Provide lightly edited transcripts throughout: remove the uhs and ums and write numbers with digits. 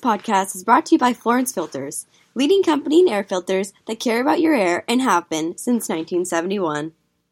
podcast is brought to you by Florence Filters, leading company in air filters that care about your air and have been since 1971.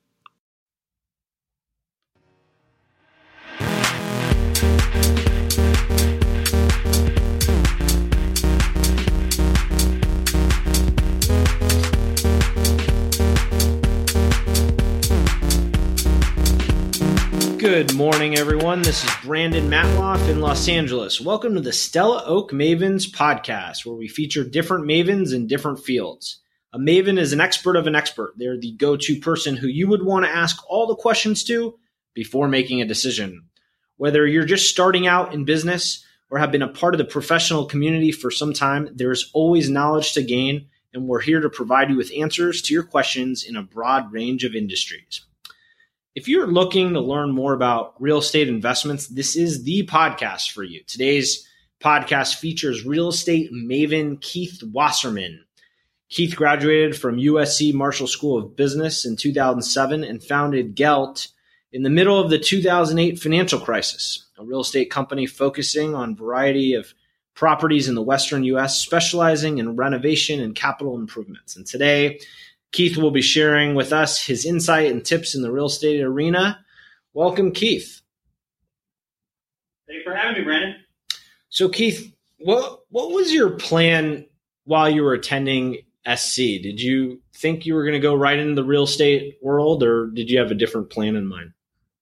Good morning, everyone. This is Brandon Matloff in Los Angeles. Welcome to the Stella Oak Mavens podcast, where we feature different mavens in different fields. A maven is an expert of an expert. They're the go-to person who you would want to ask all the questions to before making a decision. Whether you're just starting out in business or have been a part of the professional community for some time, there's always knowledge to gain, and we're here to provide you with answers to your questions in a broad range of industries. If you're looking to learn more about real estate investments, this is the podcast for you. Today's podcast features real estate maven Keith Wasserman. Keith graduated from USC Marshall School of Business in 2007 and founded Gelt in the middle of the 2008 financial crisis, a real estate company focusing on a variety of properties in the Western U.S., specializing in renovation and capital improvements. And today, Keith will be sharing with us his insight and tips in the real estate arena. Welcome, Keith. Thanks for having me, Brandon. So, Keith, what was your plan while you were attending SC? Did you think you were going to go right into the real estate world, or did you have a different plan in mind?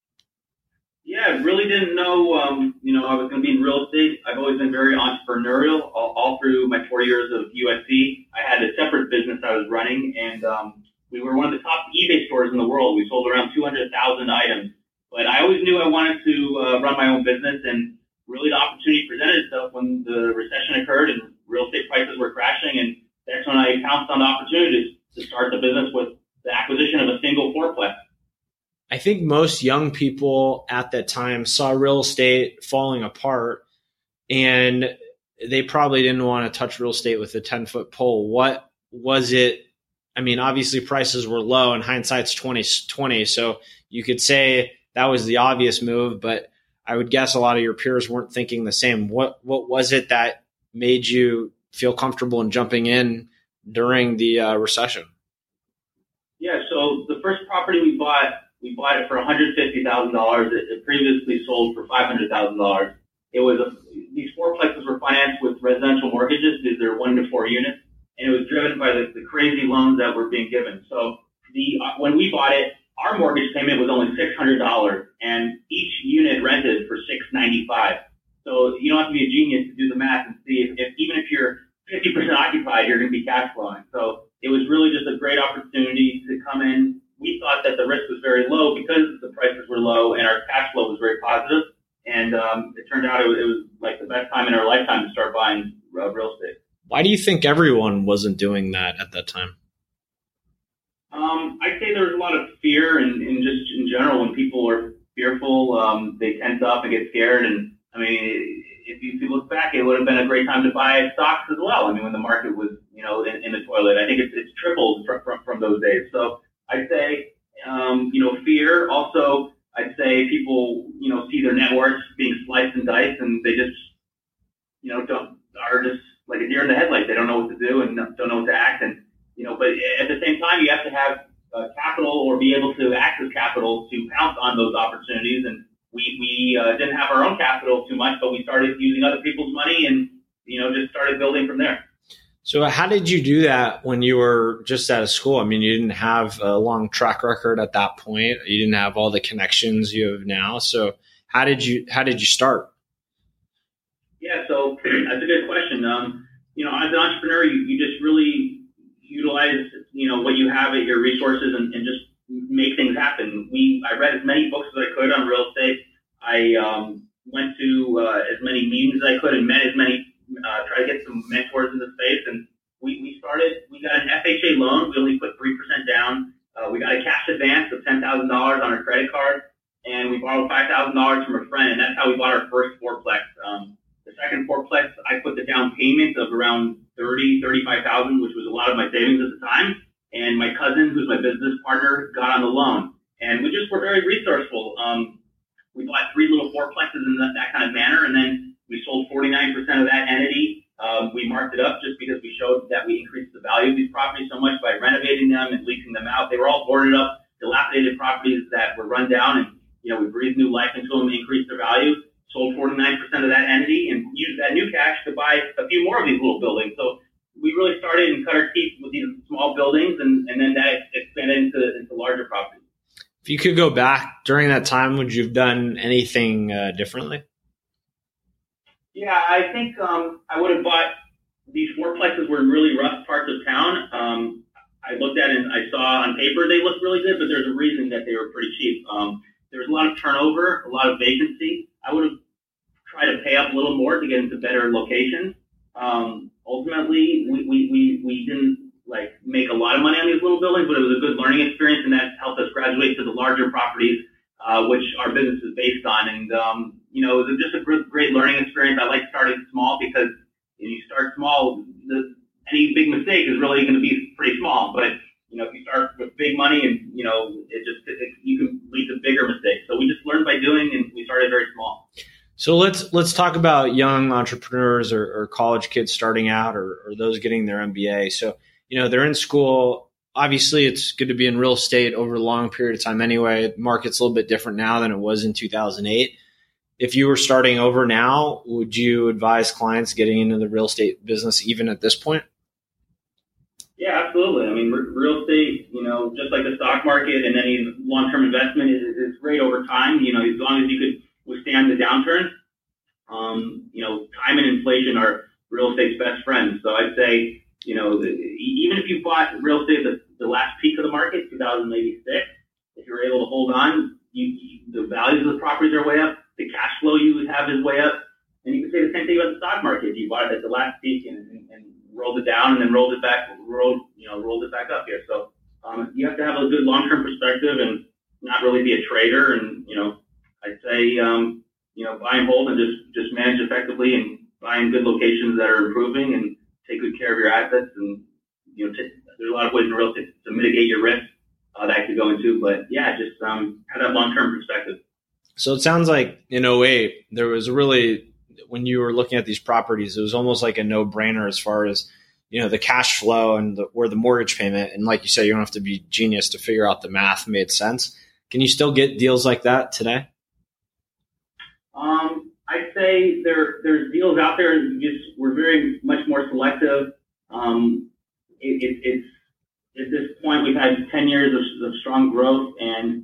Yeah, I really didn't know, I was going to be in real estate. I've always been very entrepreneurial all through my 4 years of USC. I had a separate business I was running, and we were one of the top eBay stores in the world. We sold around 200,000 items. But I always knew I wanted to run my own business, and really the opportunity presented itself when the recession occurred and real estate prices were crashing, and that's when I pounced on the opportunity to start the business with the acquisition of a single fourplex. I think most young people at that time saw real estate falling apart, and they probably didn't want to touch real estate with a 10-foot pole. What was it? I mean, obviously prices were low, and hindsight's 20/20, so you could say that was the obvious move, but I would guess a lot of your peers weren't thinking the same. What was it that made you feel comfortable in jumping in during the recession? Yeah, so the first property we bought it for $150,000. It previously sold for $500,000. These fourplexes were financed with residential mortgages. These are 1 to 4 units, and it was driven by the crazy loans that were being given. So when we bought it, our mortgage payment was only $600, and each unit rented for $695. So you don't have to be a genius to do the math and see if even if you're 50% occupied, you're going to be cash flowing. So it was really just a great opportunity to come in. We thought that the risk was very low because the prices were low and our cash flow was very positive. And it turned out it was like the best time in our lifetime to start buying real estate. Why do you think everyone wasn't doing that at that time? I'd say there was a lot of fear and just in general, when people are fearful, they tense up and get scared. And I mean, if you look back, it would have been a great time to buy stocks as well. I mean, when the market was, in the toilet, I think it's tripled from those days. So I'd say, fear. Also, I'd say people, see their net worth being sliced and diced, and they just, are just like a deer in the headlights. They don't know what to do and don't know what to act. And, but at the same time, you have to have capital or be able to access capital to pounce on those opportunities. And we didn't have our own capital too much, but we started using other people's money and, just started building from there. So how did you do that when you were just out of school? I mean, you didn't have a long track record at that point. You didn't have all the connections you have now. So how did you start? Yeah, so that's a good question. As an entrepreneur, you just really utilize, what you have at your resources and just make things happen. I read as many books as I could on real estate. I went to as many meetings as I could and met as many, try to get some mentors in the space. And we got an FHA loan. We only put 3% down. We got a cash advance of $10,000 on our credit card, and we borrowed $5,000 from a friend. And that's how we bought our first fourplex. The second fourplex, I put the down payment of around $35,000, which was a lot of my savings at the time. And my cousin, who's my business partner, got on the loan. And we just were very resourceful. We bought 3 little fourplexes in that kind of manner. And then We sold 49% of that entity. We marked it up just because we showed that we increased the value of these properties so much by renovating them and leasing them out. They were all boarded up, dilapidated properties that were run down, and we breathed new life into them and increased their value. Sold 49% of that entity and used that new cash to buy a few more of these little buildings. So we really started and cut our teeth with these small buildings, and then that expanded into larger properties. If you could go back during that time, would you have done anything differently? Yeah, I think I would have bought these fourplexes were in really rough parts of town. I looked at it and I saw on paper they looked really good, but there's a reason that they were pretty cheap. There was a lot of turnover, a lot of vacancy. I would have tried to pay up a little more to get into better locations. Ultimately, we didn't make a lot of money on these little buildings, but it was a good learning experience, and that helped us graduate to the larger properties, which our business is based on. And it was just a great learning experience. I like starting small because when you start small, any big mistake is really going to be pretty small. But if you start with big money and you can lead to bigger mistakes. So we just learned by doing, and we started very small. So let's talk about young entrepreneurs or college kids starting out or those getting their MBA. So they're in school. Obviously, it's good to be in real estate over a long period of time anyway. The market's a little bit different now than it was in 2008. If you were starting over now, would you advise clients getting into the real estate business even at this point? Yeah, absolutely. I mean, real estate, just like the stock market and any long-term investment is great over time. As long as you could withstand the downturn. Time and inflation are real estate's best friends. So I'd say, even if you bought real estate at the last peak of the market, 2006, if you're able to hold on, the values of the properties are way up. The cash flow you would have is way up. And you can say the same thing about the stock market. You bought it at the last peak and rolled it down and then rolled it back up here. So you have to have a good long-term perspective and not really be a trader. And, I'd say, buy and hold and just manage effectively and buy in good locations that are improving and take good care of your assets. And, there's a lot of ways in real estate to mitigate your risk that I could go into. But yeah, just have that long-term perspective. So it sounds like in 2008, there was really, when you were looking at these properties, it was almost like a no-brainer as far as, the cash flow and or the mortgage payment. And like you said, you don't have to be genius to figure out the math made sense. Can you still get deals like that today? I'd say there's deals out there. We're very much more selective. It's at this point we've had 10 years of strong growth, and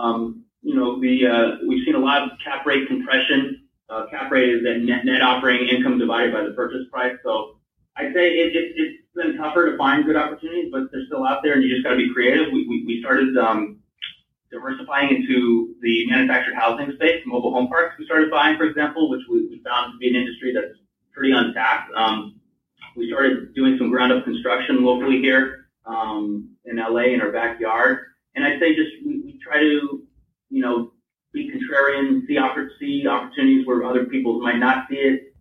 we've seen a lot of cap rate compression. Cap rate is that net operating income divided by the purchase price. So I'd say it's been tougher to find good opportunities, but they're still out there, and you just got to be creative. We started diversifying into the manufactured housing space, mobile home parks. We started buying, for example, which we found to be an industry that's pretty untapped. We started doing some ground-up construction locally here in LA in our backyard, and I'd say just we try to be contrarian, see opportunities where other people might not see it.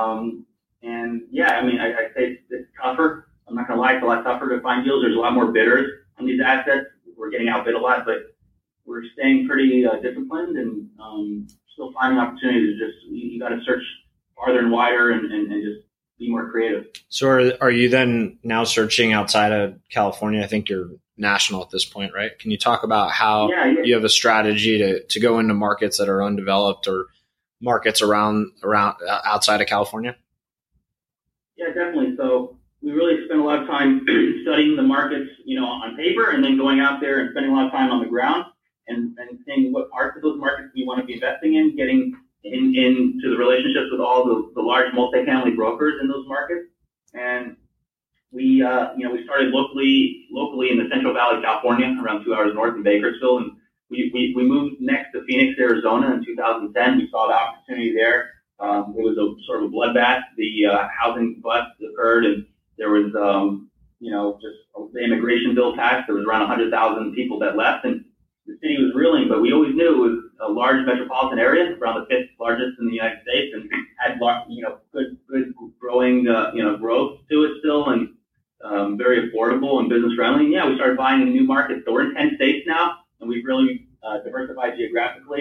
And yeah, I mean, I'd say it's tougher. I'm not going to lie, it's a lot tougher to find deals. There's a lot more bidders on these assets. We're getting outbid a lot, but we're staying pretty disciplined and still finding opportunities. You got to search farther and wider and just be more creative. So are you then now searching outside of California? I think you're national at this point, right? Can you talk about how you have a strategy to go into markets that are undeveloped or markets around outside of California? Yeah, definitely. So we really spend a lot of time studying the markets, on paper, and then going out there and spending a lot of time on the ground and seeing what parts of those markets we want to be investing in, getting into the relationships with all the large multifamily brokers in those markets. And we started locally in the Central Valley, California, around 2 hours north of Bakersfield. And we moved next to Phoenix, Arizona in 2010. We saw the opportunity there. It was a sort of a bloodbath. The housing bust occurred, and there was, just the immigration bill passed. There was around 100,000 people that left, and the city was reeling. But we always knew it was a large metropolitan area, around the fifth largest in the United States, and had, good growing, growth to it still, and very affordable and business friendly. Yeah, we started buying in new markets. So we're in 10 states now, and we've really diversified geographically.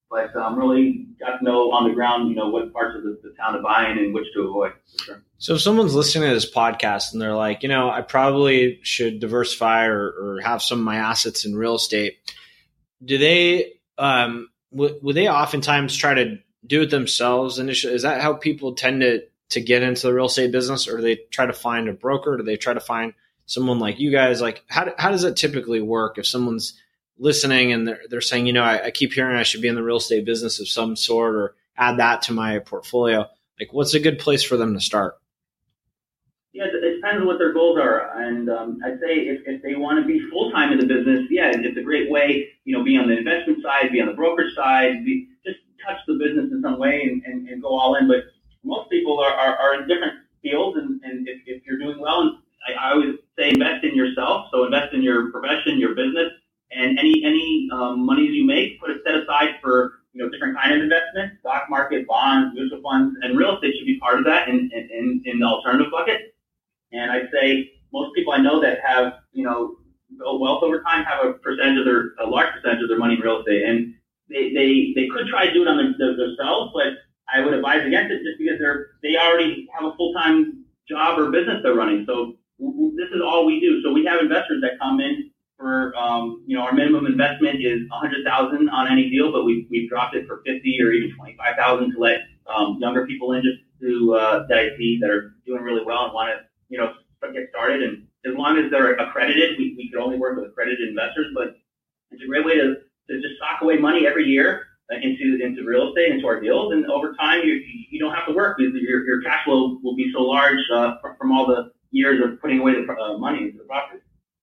but really got to know on the ground, what parts of the town to buy in and which to avoid. For sure. So if someone's listening to this podcast and they're like, I probably should diversify or have some of my assets in real estate, do they would they oftentimes try to do it themselves initially? Is that how people tend to get into the real estate business, or do they try to find a broker? Do they try to find someone like you guys? Like, how does that typically work if someone's listening and they're saying, I keep hearing I should be in the real estate business of some sort or add that to my portfolio? Like, what's a good place for them to start? Yeah, it depends on what their goals are. And I'd say if they want to be full-time in the business, yeah, it's a great way, be on the investment side, be on the brokerage side, just touch the business in some way and go all in. But most people are in different fields, and if you're doing well, and I always say invest in yourself. So invest in your profession, your business, and any monies you make, put it set aside for different kind of investments, stock market, bonds, mutual funds, and real estate should be part of that in the alternative bucket. And I'd say most people I know that have built wealth over time have a large percentage of their money in real estate, and they could try to do it on themselves, but I would advise against it just because they already have a full-time job or business they're running. So this is all we do. So we have investors that come in for, our minimum investment is $100,000 on any deal, but we've dropped it for $50,000 or even $25,000 to let younger people in just that I see that are doing really well and want to get started. And as long as they're accredited, we can only work with accredited investors. But it's a great way to just sock away money every year into real estate, into our deals, and over time you don't have to work because your cash flow will be so large from all the years of putting away the money into the property.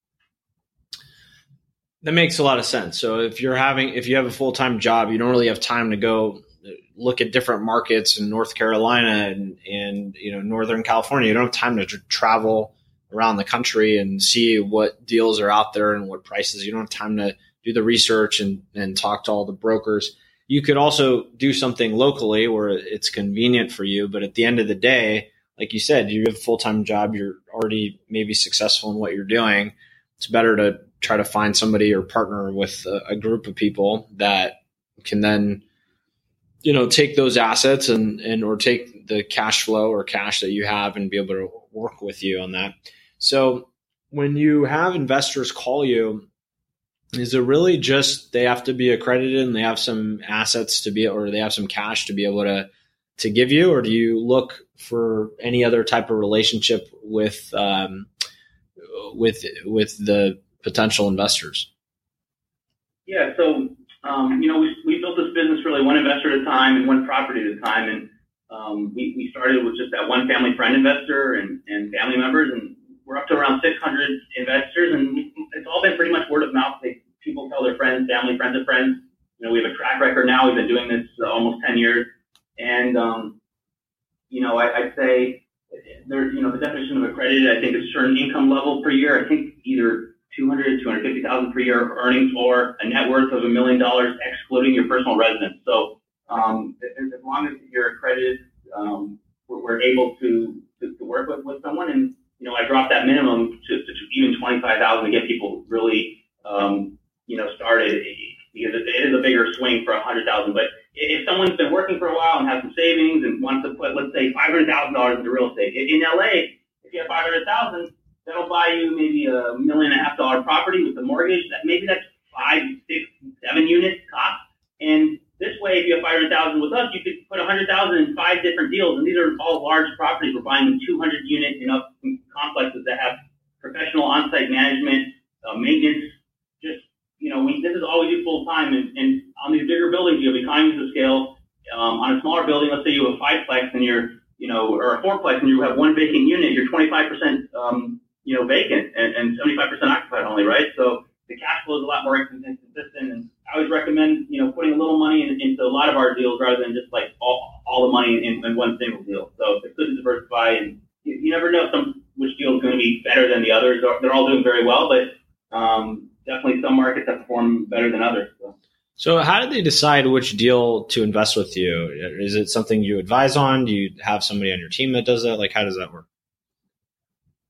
That makes a lot of sense. So if you have a full-time job, you don't really have time to go look at different markets in North Carolina and Northern California. You don't have time to travel around the country and see what deals are out there and what prices. You don't have time to do the research and talk to all the brokers. You could also do something locally where it's convenient for you. But at the end of the day, like you said, you have a full-time job. You're already maybe successful in what you're doing. It's better to try to find somebody or partner with a group of people that can then, take those assets or take the cash flow or cash that you have and be able to work with you on that. So when you have investors call you, is it really just they have to be accredited and they have some assets or they have some cash to be able to give you, or do you look for any other type of relationship with the potential investors? Yeah, so we built this business really one investor at a time and one property at a time, and we started with just that one family friend investor and family members, and we're up to around 600 investors, and it's all been pretty much word of mouth. People tell their friends, family, friends of friends. We have a track record now. We've been doing this almost 10 years, and I'd say the definition of accredited, I think, is a certain income level per year. I think either $250,000 per year of earnings or a net worth of $1 million excluding your personal residence. So as long as you're accredited, we're able to work with someone. And I dropped that minimum to even $25,000 to get people really started, because it is a bigger swing for $100,000. But if someone's been working for a while and has some savings and wants to put, let's say, $500,000 into real estate in LA, if you have $500,000, that'll buy you maybe $1.5 million property with the mortgage. Maybe that's 5, 6, 7 units top. And this way, if you have $500,000 with us, you could put $100,000 in 5 different deals. And these are all large properties. We're buying 200 unit complexes that have professional on-site management, maintenance. This is all we do full time. And on these bigger buildings, you have economies of scale. On a smaller building, let's say you have a 5-plex and or a 4-plex and you have 1 vacant unit, you're 25%, vacant and 75% occupied only, right? So the cash flow is a lot more consistent. And I always recommend, putting a little money into a lot of our deals rather than just like all the money in one single deal. So it's good to diversify, and you never know which deal is going to be better than the others. They're all doing very well, but definitely some markets that perform better than others. So how did they decide which deal to invest with you? Is it something you advise on? Do you have somebody on your team that does that? Like, how does that work?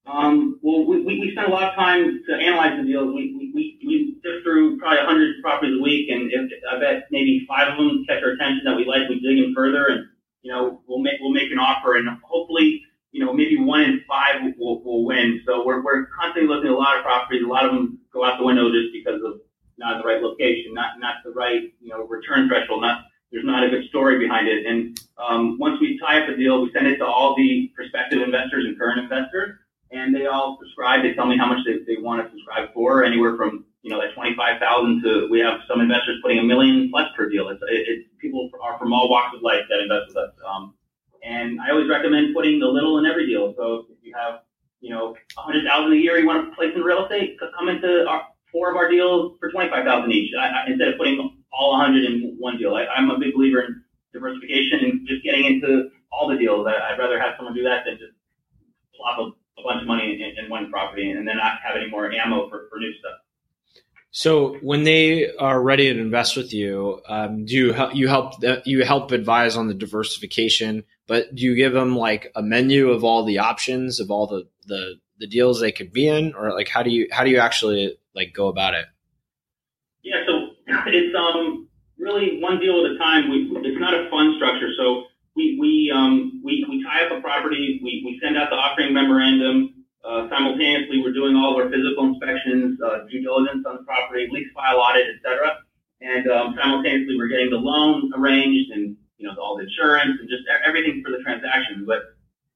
Well, we spend a lot of time to analyze the deals. We sift through probably 100 properties a week, and I bet maybe 5 of them catch our attention that we like, we dig in further, and we'll make an offer, and hopefully maybe 1 in 5 will win. So we're constantly looking at a lot of properties. A lot of them go out the window just because of not in the right location, not the right return threshold. There's not a good story behind it. And once we tie up a deal, we send it to all the prospective investors and current investors, and they all subscribe. They tell me how much they want to subscribe for, anywhere from that 25,000 to we have some investors putting $1 million plus per deal. It's people are from all walks of life that invest with us. And I always recommend putting a little in every deal. So if you have 100,000 a year you want to place in real estate, come into 4 of our deals for 25,000 each. Instead of putting all 100 in one deal. I'm a big believer in diversification and just getting into all the deals. I'd rather have someone do that than just plop a bunch of money in one property and then not have any more ammo for new stuff. So when they are ready to invest with you, do you help advise on the diversification? But do you give them like a menu of all the options of all the deals they could be in, or like how do you actually like go about it? Yeah, so it's really one deal at a time. It's not a fund structure, so we tie up a property, we send out the offering memorandum. Simultaneously, we're doing all of our physical inspections, due diligence on the property, lease file audit, etc. And simultaneously, we're getting the loan arranged and all the insurance and just everything for the transaction. But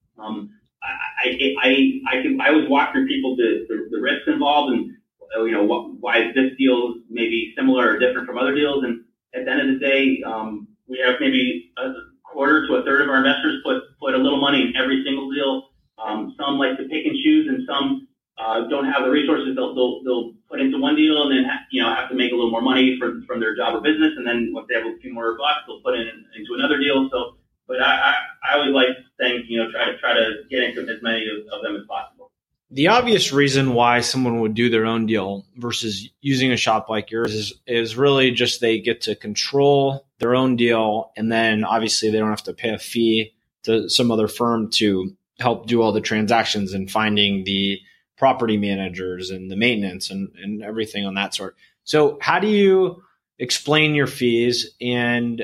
I always walk through people the risks involved and why this deal may be similar or different from other deals. And at the end of the day, we have maybe a quarter to a third of our investors put a little money in every single deal. Some like to pick and choose, and some don't have the resources. They'll put into one deal and then have to make a little more money from their job or business, and then once they have a few more bucks, they'll put into another deal. So, but I always like saying try to get into as many of them as possible. The obvious reason why someone would do their own deal versus using a shop like yours is really just they get to control their own deal, and then obviously they don't have to pay a fee to some other firm to help do all the transactions and finding the property managers and the maintenance and everything on that sort. So how do you explain your fees? And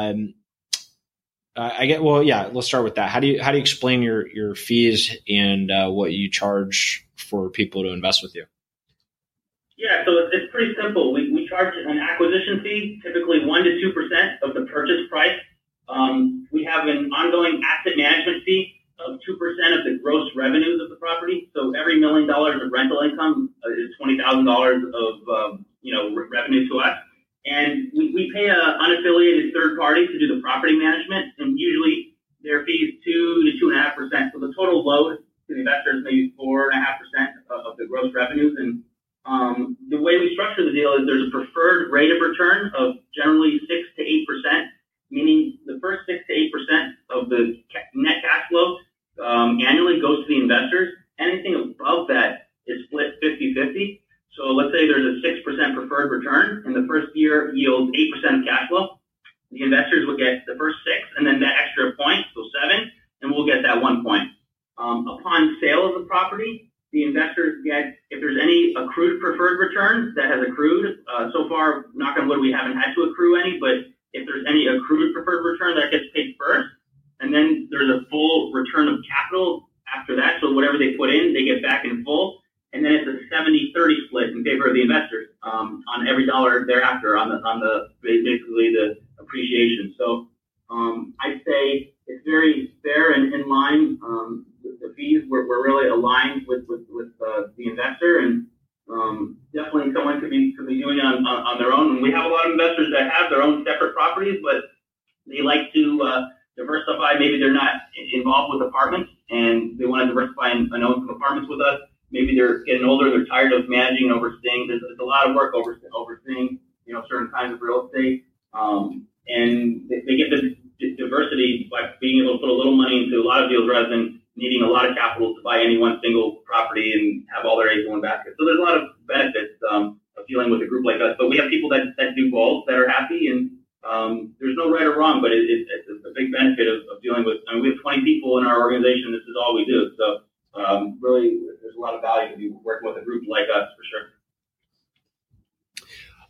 let's start with that. How do you explain your fees and what you charge for people to invest with you? Yeah, so it's pretty simple. We charge an acquisition fee, typically 1 to 2% of the purchase price. We have an ongoing asset management fee of 2% of the gross revenues of the property. So every $1 million of rental income is $20,000 of revenue to us. And we pay an unaffiliated third party to do the property management, and usually their fee is 2 to 2.5%. So the total load to the investors is maybe 4.5% of the gross revenues. And the way we structure the deal is there's a preferred rate of return of generally 6 to 8%, meaning the first 6 to 8% of the net cash flow annually goes to the investors. Anything above that is split 50-50. So let's say there's a 6% preferred return, and the first year yields 8% of cash flow. The investors will get the first 6, and then that extra point, so 7, and we'll get that 1 point. Upon sale of the property, the investors get, if there's any accrued preferred return that has accrued, so far, knock on wood, we haven't had to accrue any, but if there's any accrued preferred return, that gets paid first. And then there's a full return of capital after that. So whatever they put in, they get back in full. And then it's a 70-30 split in favor of the investors on every dollar thereafter on the basically the appreciation. So I'd say it's very fair and in line. The fees were really aligned with the investor, and definitely someone could be doing it on their own. And we have a lot of investors that have their own separate properties, but they like to diversify. Maybe they're not involved with apartments and they want to diversify and own some apartments with us. Maybe they're getting older, they're tired of managing and overseeing. There's a lot of work overseeing, certain kinds of real estate. And they get the diversity by being able to put a little money into a lot of deals rather than needing a lot of capital to buy any one single property and have all their eggs in one basket. So there's a lot of benefits of dealing with a group like us. But we have people that do both that are happy, and there's no right or wrong, but it's a big benefit of dealing with. I mean, we have 20 people in our organization. This is all we do. So really,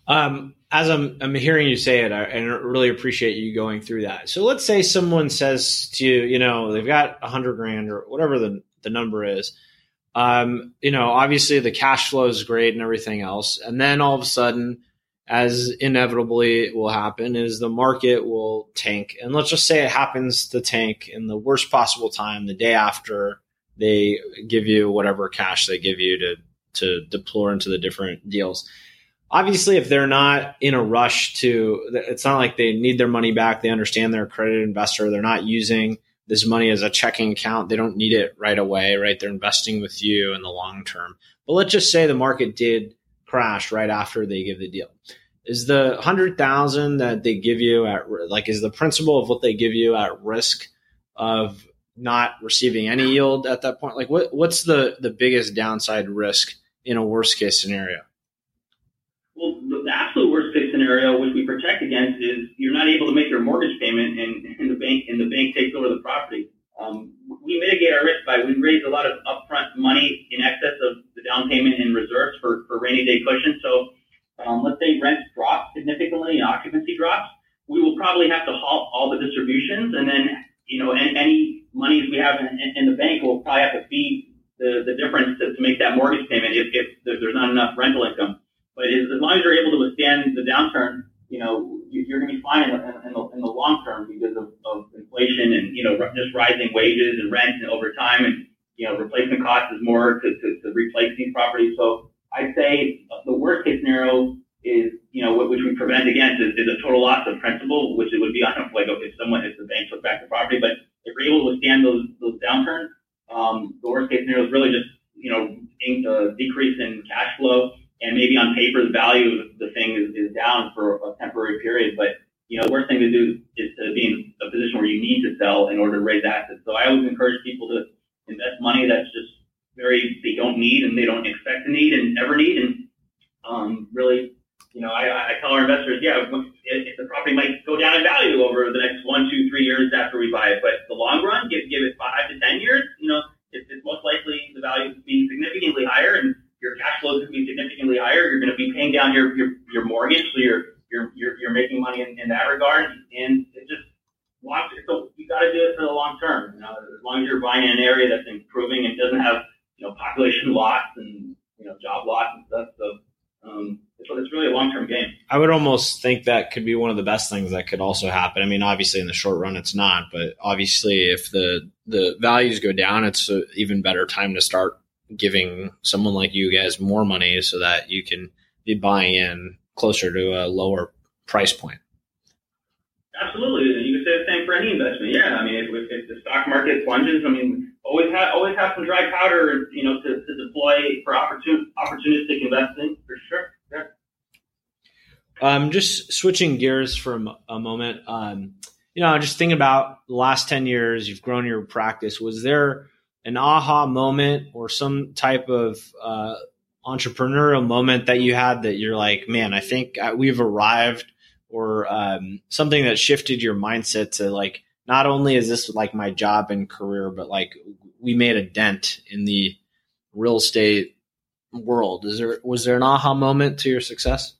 As I'm hearing you say it, I really appreciate you going through that. So let's say someone says to you, they've got $100,000 or whatever the number is. Obviously the cash flow is great and everything else. And then all of a sudden, as inevitably will happen, is the market will tank. And let's just say it happens to tank in the worst possible time, the day after they give you whatever cash they give you to deploy into the different deals. Obviously, if they're not in a rush it's not like they need their money back. They understand they're a credit investor. They're not using this money as a checking account. They don't need it right away, right? They're investing with you in the long term. But let's just say the market did crash right after they give the deal. Is the $100,000 that they give you is the principal of what they give you at risk of not receiving any yield at that point? Like what's the biggest downside risk in a worst case scenario? Well, the absolute worst case scenario, which we protect against, is you're not able to make your mortgage payment and the bank takes over the property. We mitigate our risk by we raise a lot of upfront money in excess of the down payment and reserves for rainy day cushion. So let's say rent drops significantly and occupancy drops, we will probably have to halt all the distributions, and then any monies we have in the bank will probably have to feed the difference to make that mortgage payment if there's not enough rental income. But as long as you're able to withstand the downturn, you're going to be fine in the long term because of inflation and just rising wages and rent and over time, and replacement cost is more to replace these properties. So I'd say the worst case scenario is which we prevent against is a total loss of principal, which it would be on if the bank took back the property. But if we're able to withstand those downturns, the worst case scenario is really just decrease in cash flow. And maybe on paper, the value of the thing is down for a temporary period. But, the worst thing to do is to be in a position where you need to sell in order to raise assets. So I always encourage people to invest money that's just they don't need and they don't expect to need and ever need. And really, I tell our investors, if the property might go down in value over the next 1, 2, 3 years after we buy it. But the long run, give it 5 to 10 years, it's most likely the value to be significantly higher and your cash flow is going to be significantly higher. You're going to be paying down your mortgage, so you're making money in that regard. And it just so you got to do it for the long term. As long as you're buying in an area that's improving and doesn't have population loss and job loss and stuff. So it's really a long term game. I would almost think that could be one of the best things that could also happen. I mean, obviously in the short run it's not, but obviously if the values go down, it's an even better time to start giving someone like you guys more money so that you can be buying in closer to a lower price point. Absolutely. You can say the same for any investment. Yeah. I mean, if the stock market plunges, always have some dry powder, to deploy for opportunistic investing for sure. Yeah. Just switching gears for a moment. Just thinking about the last 10 years, you've grown your practice. Was there an aha moment or some type of entrepreneurial moment that you had that you're like, man, I think we've arrived, or something that shifted your mindset to like, not only is this like my job and career, but like we made a dent in the real estate world. Was there an aha moment to your success?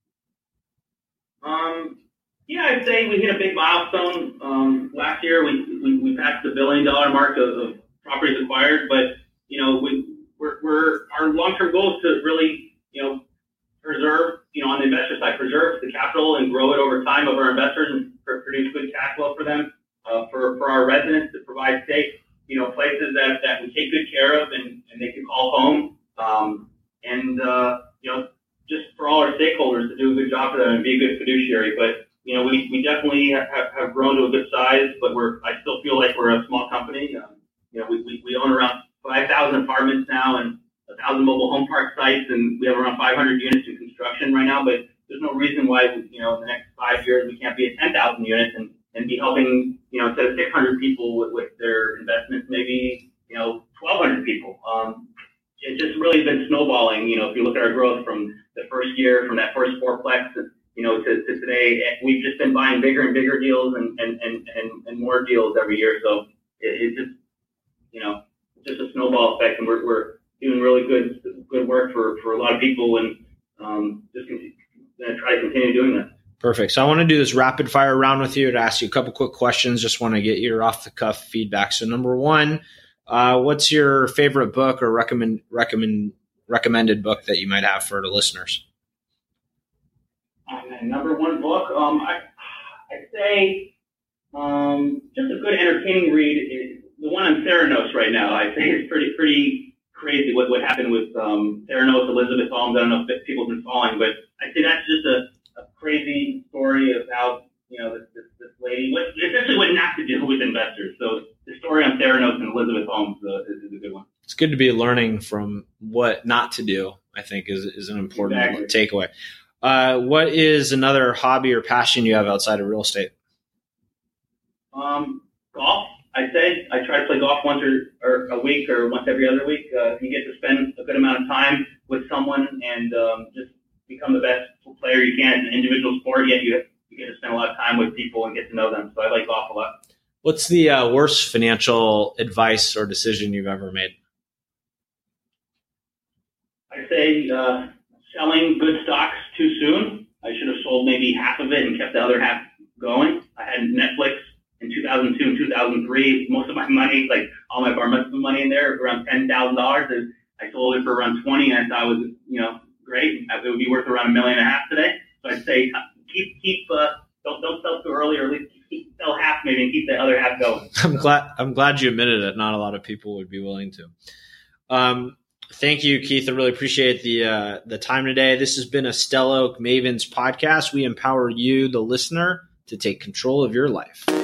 Yeah, I'd say we hit a big milestone. Last year we passed the $1 billion mark of properties acquired, but we're our long-term goal is to really preserve on the investor side, preserve the capital and grow it over time of our investors and produce good cash flow for them, for our residents to provide safe places that we take good care of and they can call home, and just for all our stakeholders to do a good job for them and be a good fiduciary. But we definitely have grown to a good size, but I still feel like we're a small company. We own around 5,000 apartments now and 1,000 mobile home park sites, and we have around 500 units in construction right now. But there's no reason why, in the next 5 years we can't be at 10,000 units and be helping, instead of 600 people with their investments, maybe 1,200 people. It's just really been snowballing. If you look at our growth from the first year, from that first fourplex, to today, we've just been buying bigger and bigger deals and more deals every year. So it's just just a snowball effect, and we're doing really good work for a lot of people, and just going to try to continue doing that. Perfect. So I want to do this rapid fire round with you to ask you a couple quick questions. Just want to get your off the cuff feedback. So number one, what's your favorite book or recommended book that you might have for the listeners? Number one book, I'd say just a good entertaining read is the one on Theranos right now. I'd say it's pretty crazy what happened with Theranos, Elizabeth Holmes. I don't know if people's been following, but I'd say that's just a crazy story of how, this lady, essentially what not to do with investors. So the story on Theranos and Elizabeth Holmes is a good one. It's good to be learning from what not to do, I think, is an important takeaway. What is another hobby or passion you have outside of real estate? Golf, I'd say. I try to play golf once or a week or once every other week. You get to spend a good amount of time with someone and just become the best player you can. It's an individual sport, yet you get to spend a lot of time with people and get to know them. So I like golf a lot. What's the worst financial advice or decision you've ever made? I'd say selling good stocks too soon. I should have sold maybe half of it and kept the other half going. I had Netflix in 2002 and 2003. Most of my money, like all my bar mitzvah money in there, around $10,000. And I sold it for around 20, and I thought it was, great. It would be worth around $1.5 million today. So I'd say don't sell too early, or at least sell half maybe and keep the other half going. I'm glad you admitted it. Not a lot of people would be willing to. Thank you, Keith. I really appreciate the time today. This has been a Stella Oak Mavens podcast. We empower you, the listener, to take control of your life.